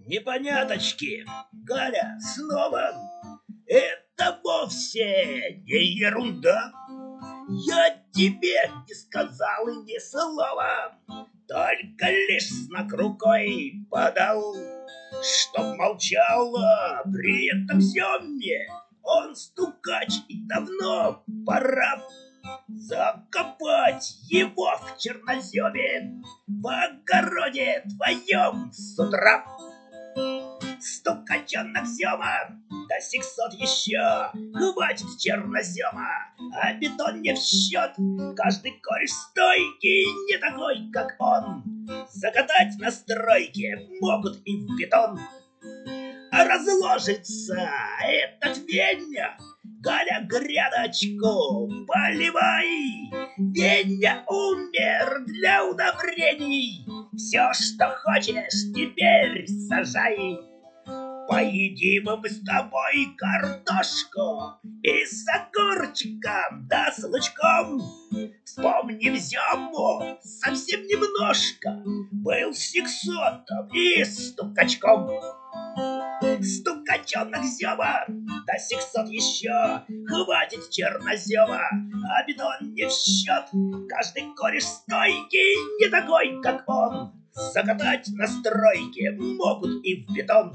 Непоняточки, Галя, снова. Это вовсе не ерунда. Я тебе не сказал ни слова, только лишь знак рукой подал, чтоб молчала при этом Семе. Он стукач, и давно пора закопать его в черноземе в огороде твоем с утра. Стукачонок Сема, до 600 еще хватит чернозема, а бетон не в счет. Каждый кореш стойкий не такой, как он. Закатать на стройке могут и в бетон. А разложится этот Веня, Галя, грядочку поливай. Веня умер для удобрений, все, что хочешь, теперь сажай. Поедим мы с тобой картошку и с огурчиком да с лучком. Вспомним Зему совсем немножко, был сексотом и стукачком. Стукачонок Зема, до 600 еще хватит чернозема, а бетон не в счет. Каждый кореш стойкий не такой, как он. Закатать на стройке могут и в бетон.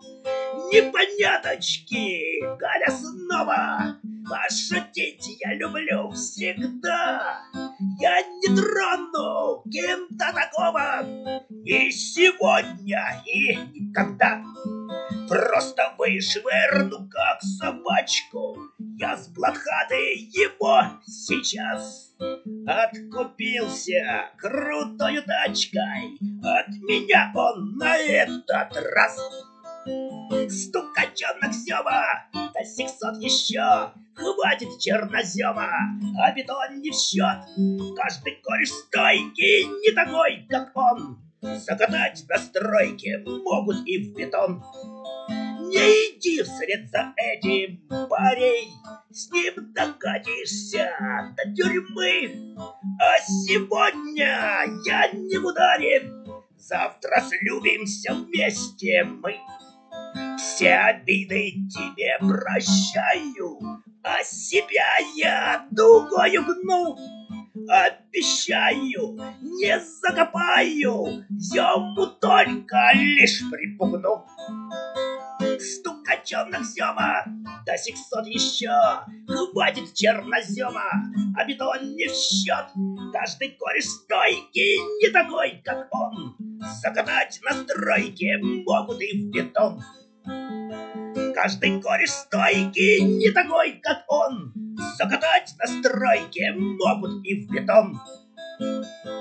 Непоняточки, Галя, снова. Пошутить я люблю всегда. Я не трону кем-то такого ни сегодня и никогда. Просто вышвырну, как собачку, я с блокады его сейчас. Откупился крутою тачкой, от меня он на этот раз. Стукачонок Зема, до 600 еще хватит чернозема, а бетон не в счет. Каждый кореш стойкий не такой, как он. Закатать на стройке могут и в бетон. Не иди вслед за этим, парень, с ним докатишься до тюрьмы. А сегодня я не в ударе, завтра слюбимся вместе мы. Все обиды тебе прощаю, а себя я дугою гну. Обещаю, не закопаю, Зему только лишь припугну. Стукачонок Зема, до 600 еще хватит чернозема, а бетон не в счет. Каждый кореш стойкий не такой, как он. Закатать на стройке могут и в бетон. Каждый кореш стойкий не такой, как он. Закатать на стройке могут и в бетон.